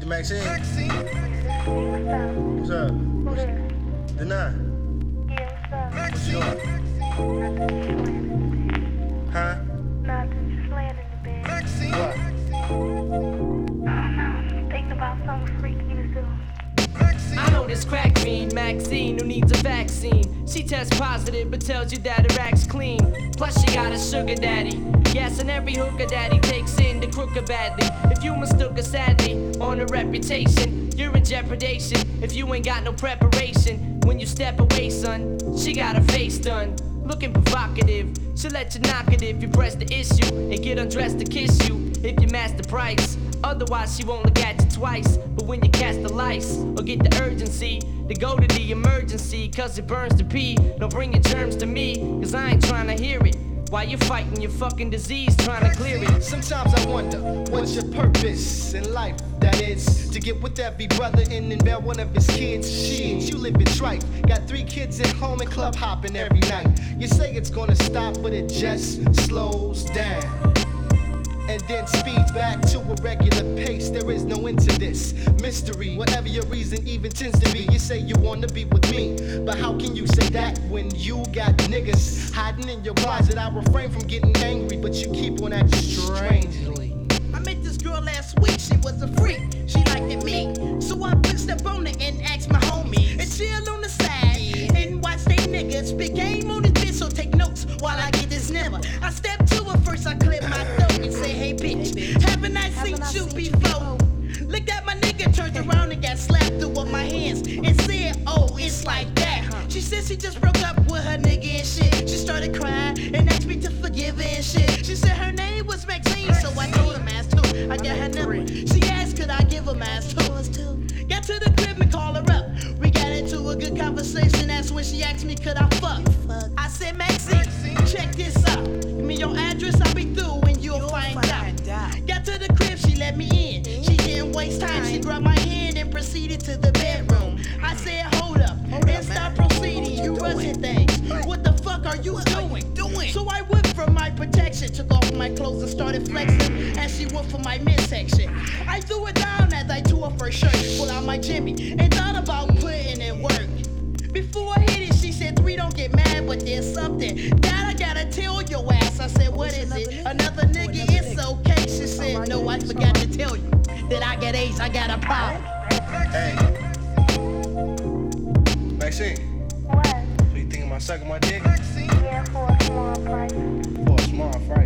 Maxine. What's up? What's up? Deny. Yeah, What you doing? Huh? Nothing, just laying in the bed. What? Thinking about something freaky to do. I know this crack fiend, Maxine, who needs a vaccine. She tests positive but tells you that her act's clean. Plus she got a sugar daddy. Yes, and every hooker daddy takes in the crooker badly. If you mistook her sadly on her reputation, you're in jeopardation if you ain't got no preparation. When you step away, son, she got her face done. Looking provocative, she'll let you knock it if you press the issue and get undressed to kiss you if you match the price. Otherwise, she won't look at you twice. But when you cast the lights or get the urgency to go to the emergency, cause it burns to pee, don't bring your germs to me, cause I ain't trying to hear it. While you're fighting your fucking disease, trying to clear it. Sometimes I wonder, what's your purpose in life? That is, to get with every brother and bear one of his kids. Shit, you living trite. Got 3 kids at home and club hopping every night. You say it's gonna stop, but it just slows down. And then speed back to a regular pace. There is no end to this mystery. Whatever your reason even tends to be, you say you wanna be with me, but how can you say that when you got niggas hiding in your closet? I refrain from getting angry, but you keep on acting strangely. I met this girl last week, she was a freak, she liked it me. So I pushed up on her and asked my homies and chill on the side and watch they niggas spit game on this bitch, so take notes while I get this number. I step to her first, I clip my throat and say, hey bitch, haven't I seen you before? Looked at my nigga, turned around and got slapped through with my hands and said, oh, it's like that. She said she just broke up with her nigga and shit. She started crying and asked me to forgive her and shit. She said her name was Maxine, so I told her Mass too. I got her number. She asked could I give her Mass too. Got to the crib and called her up. We got into a good conversation. That's when she asked me could I fuck. I said Maxine, check this out. Give me your address, I'll be through and you'll find out. Got to the crib, she let me in. She didn't waste time. She grabbed my hand and proceeded to the bedroom. I said hold up and stop proceeding. You rushing things. What the fuck are you doing? So I went for my protection, took off my clothes and started flexing as she went for my midsection. I threw it down as I tore off her shirt, pulled out my Jimmy and thought about putting in work. Before I hit it, she said 3 don't get mad, but there's something that I gotta tell your ass. I said what is it? Another nigga, it's okay. She said no, I forgot to tell you that I got AIDS, I got a problem. Hey. Maxine. What? So you thinking about sucking my dick? Yeah, for a small price. For a small price.